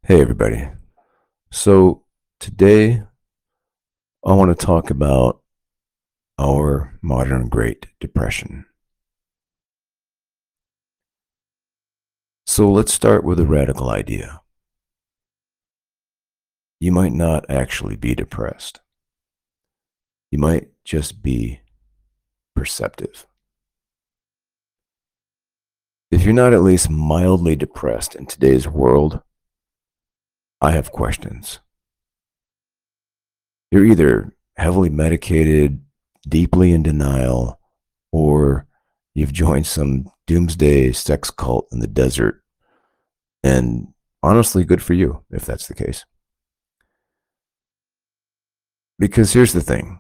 Hey, everybody. So, today I want to talk about our modern Great Depression. So, let's start with a radical idea. You might not actually be depressed, you might just be perceptive. If you're not at least mildly depressed in today's world, I have questions. You're either heavily medicated, deeply in denial, or you've joined some doomsday sex cult in the desert. And honestly, good for you if that's the case. Because here's the thing,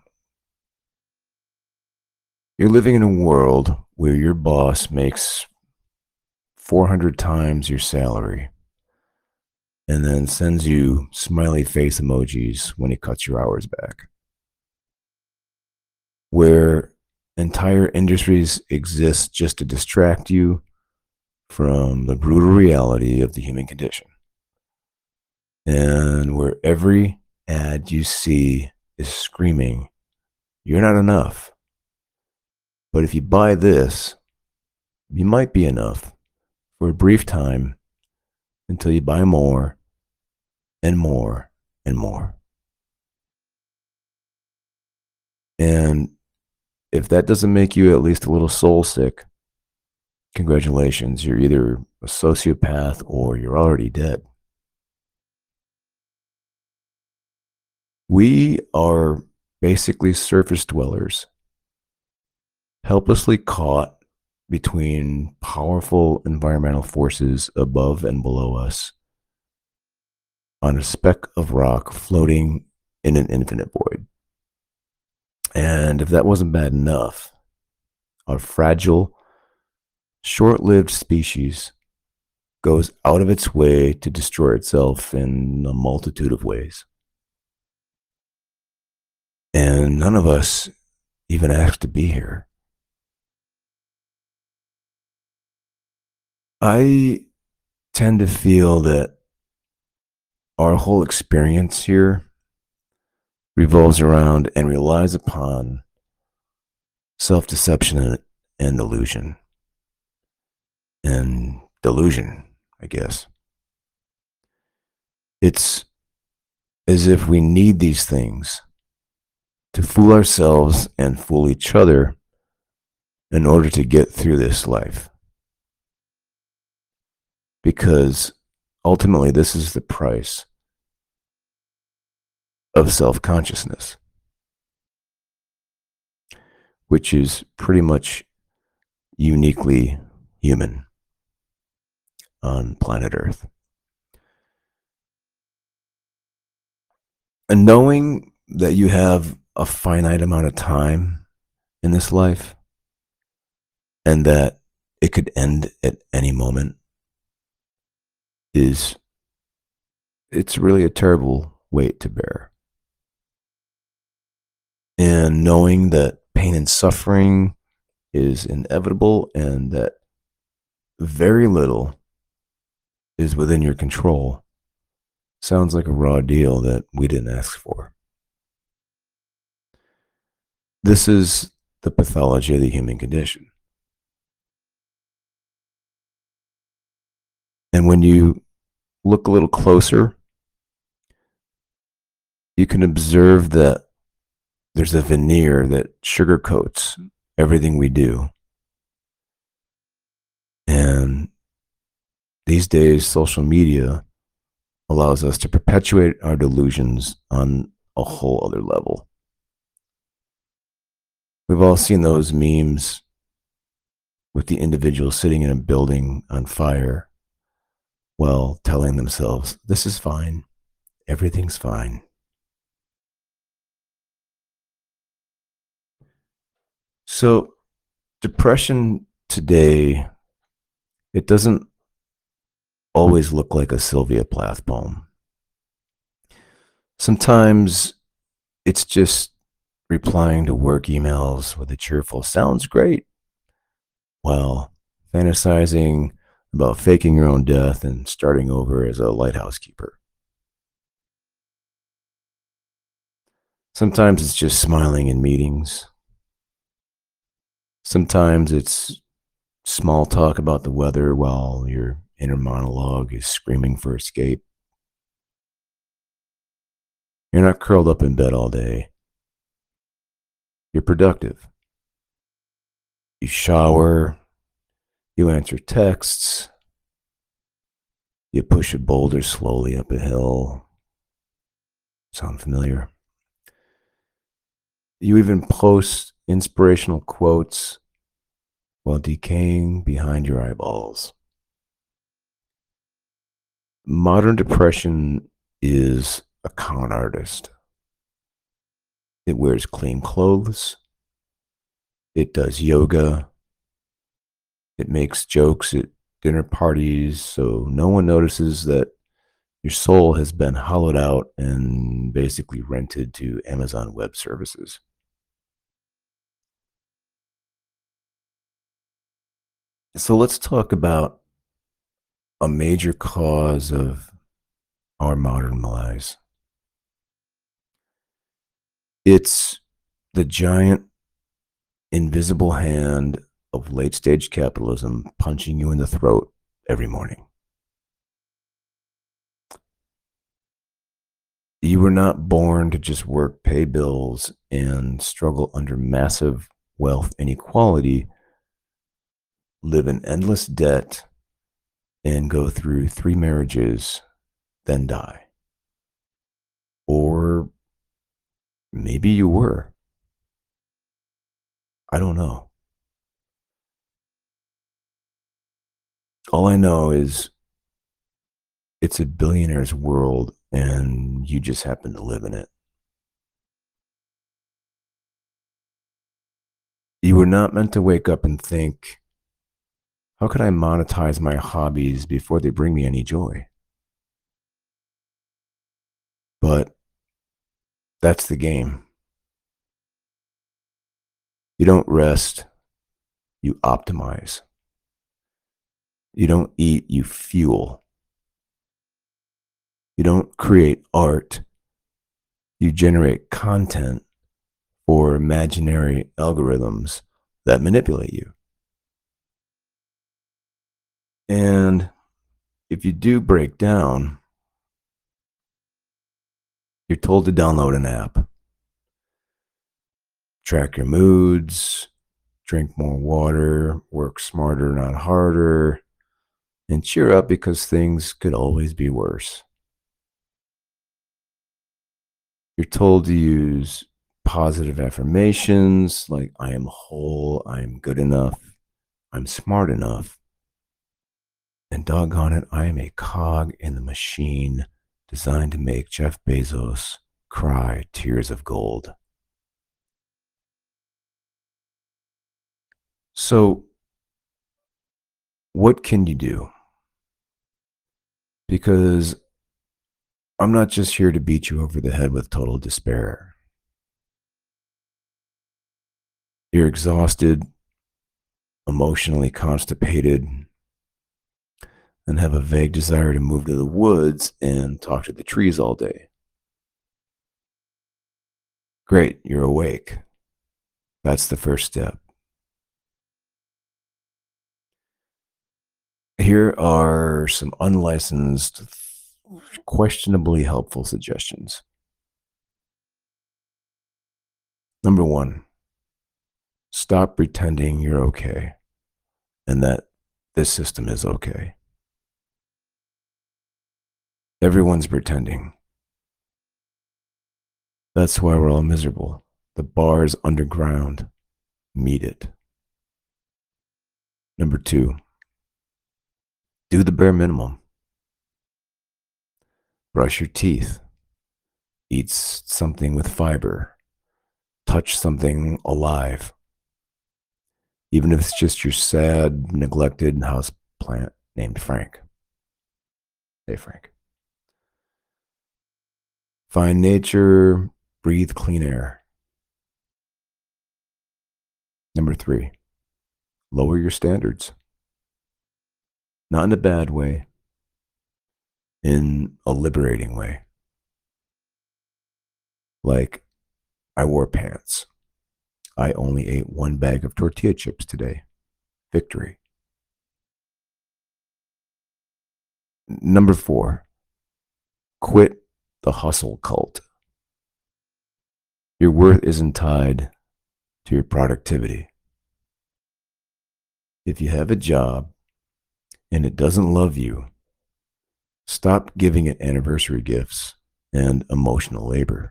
you're living in a world where your boss makes 400 times your salary and then sends you smiley face emojis when he cuts your hours back, where entire industries exist just to distract you from the brutal reality of the human condition, and where every ad you see is screaming, "You're not enough. But if you buy this, you might be enough for a brief time until you buy more and more and more." And if that doesn't make you at least a little soul sick, congratulations. You're either a sociopath or you're already dead. We are basically surface dwellers, helplessly caught between powerful environmental forces above and below us on a speck of rock floating in an infinite void. And if that wasn't bad enough, our fragile, short lived species goes out of its way to destroy itself in a multitude of ways. And none of us even asked to be here. I tend to feel that our whole experience here revolves around and relies upon self deception and illusion. And delusion, I guess. It's as if we need these things to fool ourselves and fool each other in order to get through this life. Because ultimately, this is the price of self consciousness, which is pretty much uniquely human on planet Earth. And knowing that you have a finite amount of time in this life and that it could end at any moment is it's really a terrible weight to bear. And knowing that pain and suffering is inevitable and that very little is within your control sounds like a raw deal that we didn't ask for. This is the pathology of the human condition. And when you look a little closer, you can observe that there's a veneer that sugarcoats everything we do. And these days, social media allows us to perpetuate our delusions on a whole other level. We've all seen those memes with the individual sitting in a building on fire while telling themselves, "This is fine, everything's fine." So, depression today, it doesn't always look like a Sylvia Plath poem. Sometimes it's just replying to work emails with a cheerful "sounds great" while fantasizing about faking your own death and starting over as a lighthouse keeper. Sometimes it's just smiling in meetings. Sometimes it's small talk about the weather while your inner monologue is screaming for escape. You're not curled up in bed all day. You're productive. You shower, you answer texts, you push a boulder slowly up a hill. Sound familiar? You even post inspirational quotes while decaying behind your eyeballs. Modern depression is a con artist. It wears clean clothes. It does yoga. It makes jokes at dinner parties so no one notices that your soul has been hollowed out and basically rented to Amazon Web Services. So let's talk about a major cause of our modern malaise. It's the giant invisible hand of late stage capitalism punching you in the throat every morning. You were not born to just work, pay bills, and struggle under massive wealth inequality, live in endless debt, and go through 3 marriages, then die. Or maybe you were. I don't know. All I know is it's a billionaire's world and you just happen to live in it. You were not meant to wake up and think, how can I monetize my hobbies before they bring me any joy? But that's the game. You don't rest, you optimize. You don't eat, you fuel. You don't create art, you generate content for imaginary algorithms that manipulate you. And if you do break down, you're told to download an app, track your moods, drink more water, work smarter, not harder, and cheer up because things could always be worse. You're told to use positive affirmations like, I am whole, I am good enough, I'm smart enough, and doggone it, I am a cog in the machine designed to make Jeff Bezos cry tears of gold. So, what can you do? Because I'm not just here to beat you over the head with total despair. You're exhausted, emotionally constipated, and have a vague desire to move to the woods and talk to the trees all day. Great, you're awake. That's the first step. Here are some unlicensed, questionably helpful suggestions. Number one, stop pretending you're okay and that this system is okay. Everyone's pretending. That's why we're all miserable. The bar is underground. Meet it. Number two, do the bare minimum. Brush your teeth. Eat something with fiber. Touch something alive. Even if it's just your sad, neglected house plant named Frank. Hey, Frank. Find nature, breathe clean air. Number three, lower your standards. not in a bad way, in a liberating way. Like, I wore pants. I only ate one bag of tortilla chips today. Victory. Number 4, quit the hustle cult. Your worth isn't tied to your productivity. If you have a job and it doesn't love you, stop giving it anniversary gifts and emotional labor.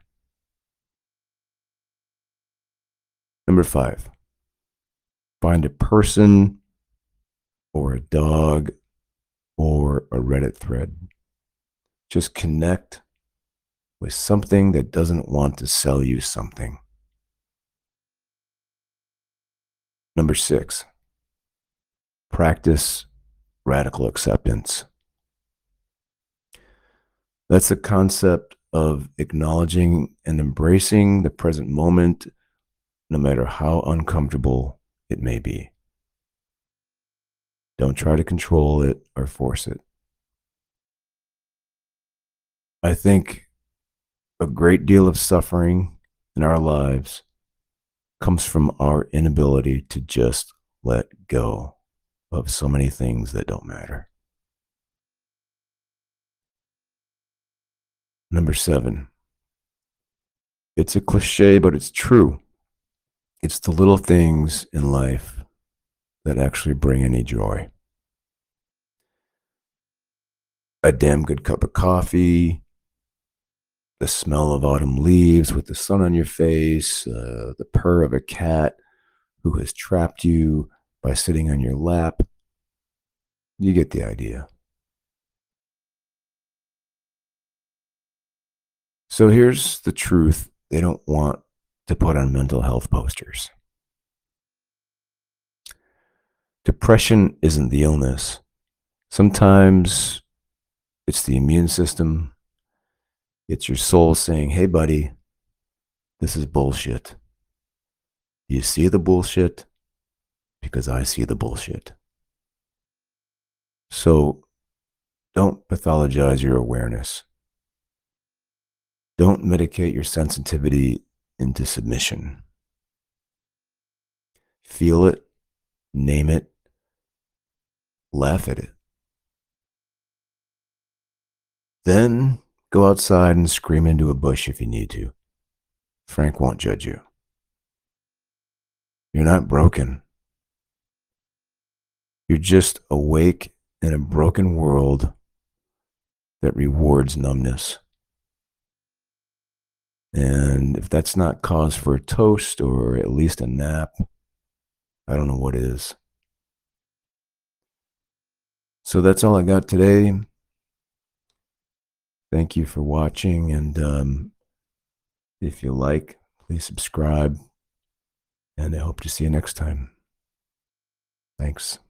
Number 5, find a person or a dog or a Reddit thread. Just connect with something that doesn't want to sell you something. Number 6, practice radical acceptance. That's the concept of acknowledging and embracing the present moment, no matter how uncomfortable it may be. Don't try to control it or force it. I think a great deal of suffering in our lives comes from our inability to just let go of so many things that don't matter. Number 7, it's a cliche, but it's true. It's the little things in life that actually bring any joy. A damn good cup of coffee, the smell of autumn leaves with the sun on your face, the purr of a cat who has trapped you by sitting on your lap. You get the idea. So here's the truth they don't want to put on mental health posters. Depression isn't the illness. Sometimes it's the immune system. It's your soul saying, hey, buddy, this is bullshit. You see the bullshit because I see the bullshit. So don't pathologize your awareness. Don't medicate your sensitivity into submission. Feel it, name it, laugh at it. Then go outside and scream into a bush if you need to. Frank won't judge you. You're not broken. You're just awake in a broken world that rewards numbness. And if that's not cause for a toast or at least a nap, I don't know what is. So that's all I got today. Thank you for watching. And if you like, please subscribe. And I hope to see you next time. Thanks.